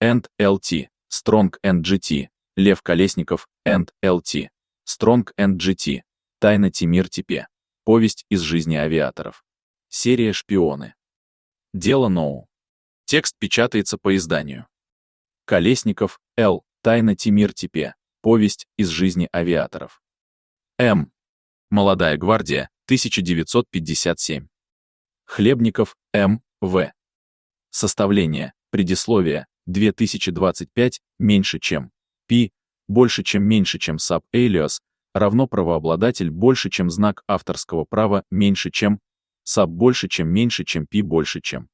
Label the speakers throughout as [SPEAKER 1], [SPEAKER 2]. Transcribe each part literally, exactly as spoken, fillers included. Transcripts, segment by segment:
[SPEAKER 1] энд эл ти, Strong энд джи ти, Лев Колесников энд эл ти, Strong энд джи ти, Тайна Тимир Типе. Повесть из жизни авиаторов. Серия «Шпионы». Дело Ноу. Текст печатается по изданию. Колесников, Л. Тайна Тимир Типе. Повесть из жизни авиаторов. М. Молодая гвардия, тысяча девятьсот пятьдесят семь. Хлебников, М. В. Составление, предисловие, две тысячи двадцать пять, меньше чем, Пи, больше чем меньше чем саб элиас, равно правообладатель больше чем знак авторского права меньше чем, саб больше чем меньше чем Пи больше чем.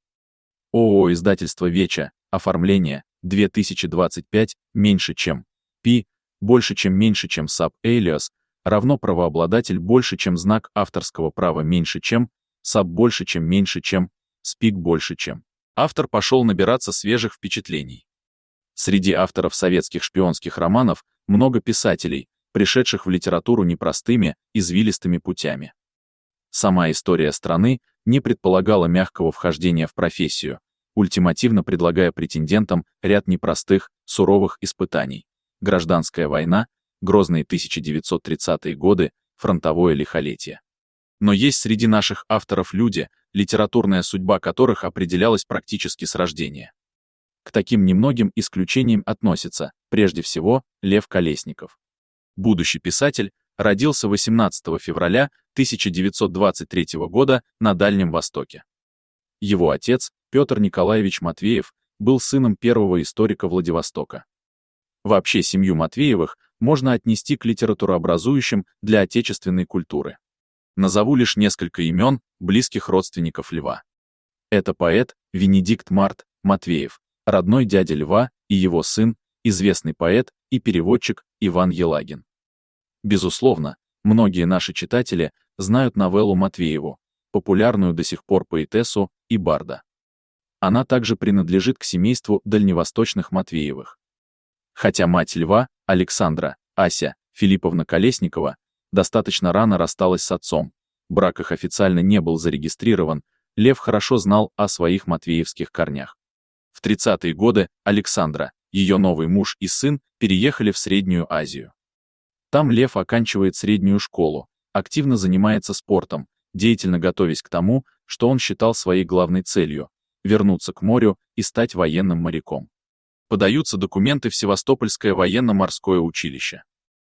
[SPEAKER 1] ООО издательство Веча, оформление, две тысячи двадцать пять, меньше чем, Пи, больше чем меньше чем саб элиас, равно правообладатель больше чем знак авторского права меньше чем, саб больше чем меньше чем, спик больше чем. Автор пошел набираться свежих впечатлений. Среди авторов советских шпионских романов много писателей, пришедших в литературу непростыми, извилистыми путями. Сама история страны не предполагала мягкого вхождения в профессию, ультимативно предлагая претендентам ряд непростых, суровых испытаний. Гражданская война, грозные тысяча девятьсот тридцатые годы, фронтовое лихолетие. Но есть среди наших авторов люди, литературная судьба которых определялась практически с рождения. К таким немногим исключениям относится, прежде всего, Лев Колесников. Будущий писатель родился восемнадцатого февраля тысяча девятьсот двадцать третьего года на Дальнем Востоке. Его отец, Петр Николаевич Матвеев, был сыном первого историка Владивостока. Вообще семью Матвеевых можно отнести к литературообразующим для отечественной культуры. Назову лишь несколько имен, близких родственников Льва. Это поэт Венедикт Март Матвеев, родной дядя Льва, и его сын, известный поэт и переводчик Иван Елагин. Безусловно, многие наши читатели знают новеллу Матвееву, популярную до сих пор поэтессу и барда. Она также принадлежит к семейству дальневосточных Матвеевых. Хотя мать Льва, Александра, Ася Филипповна Колесникова, достаточно рано рассталась с отцом, брак их официально не был зарегистрирован, Лев хорошо знал о своих матвеевских корнях. В тридцатые годы Александра, ее новый муж и сын переехали в Среднюю Азию. Там Лев оканчивает среднюю школу, активно занимается спортом, деятельно готовясь к тому, что он считал своей главной целью — вернуться к морю и стать военным моряком. Подаются документы в Севастопольское военно-морское училище.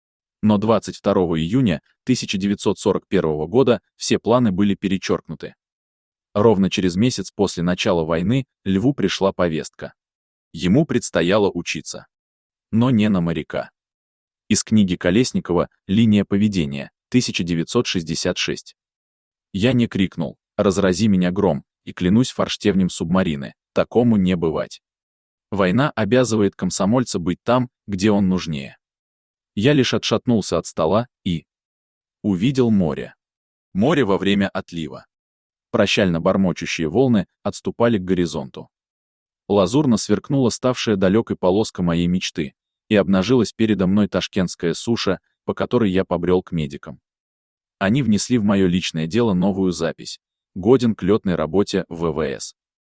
[SPEAKER 1] Но двадцать второго июня тысяча девятьсот сорок первого года все планы были перечеркнуты. Ровно через месяц после начала войны Льву пришла повестка. Ему предстояло учиться. Но не на моряка. Из книги Колесникова «Линия поведения», тысяча девятьсот шестьдесят шесть. Я не крикнул «Разрази меня гром» и клянусь форштевнем субмарины, такому не бывать. Война обязывает комсомольца быть там, где он нужнее. Я лишь отшатнулся от стола и увидел море. Море во время отлива. Прощально бормочущие волны отступали к горизонту. Лазурно сверкнула ставшая далекой полоска моей мечты, и обнажилась передо мной ташкентская суша, по которой я побрел к медикам. Они внесли в мое личное дело новую запись: годен к летной работе в вэ вэ эс.